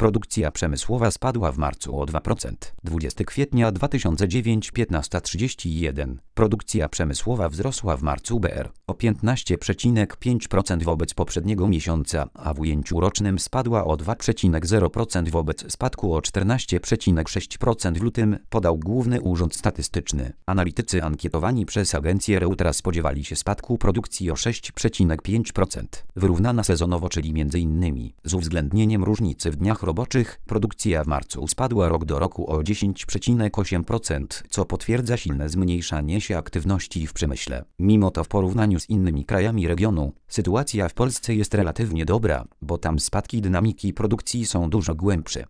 Produkcja przemysłowa spadła w marcu o 2%. 20 kwietnia 2009 15:31. Produkcja przemysłowa wzrosła w marcu BR o 15,5% wobec poprzedniego miesiąca, a w ujęciu rocznym spadła o 2,0% wobec spadku o 14,6% w lutym, podał Główny Urząd Statystyczny. Analitycy ankietowani przez agencję Reutera spodziewali się spadku produkcji o 6,5%. Wyrównana sezonowo, czyli m.in. z uwzględnieniem różnicy w dniach roboczych, produkcja w marcu spadła rok do roku o 10,8%, co potwierdza silne zmniejszanie się aktywności w przemyśle. Mimo to w porównaniu z innymi krajami regionu, sytuacja w Polsce jest relatywnie dobra, bo tam spadki dynamiki produkcji są dużo głębsze.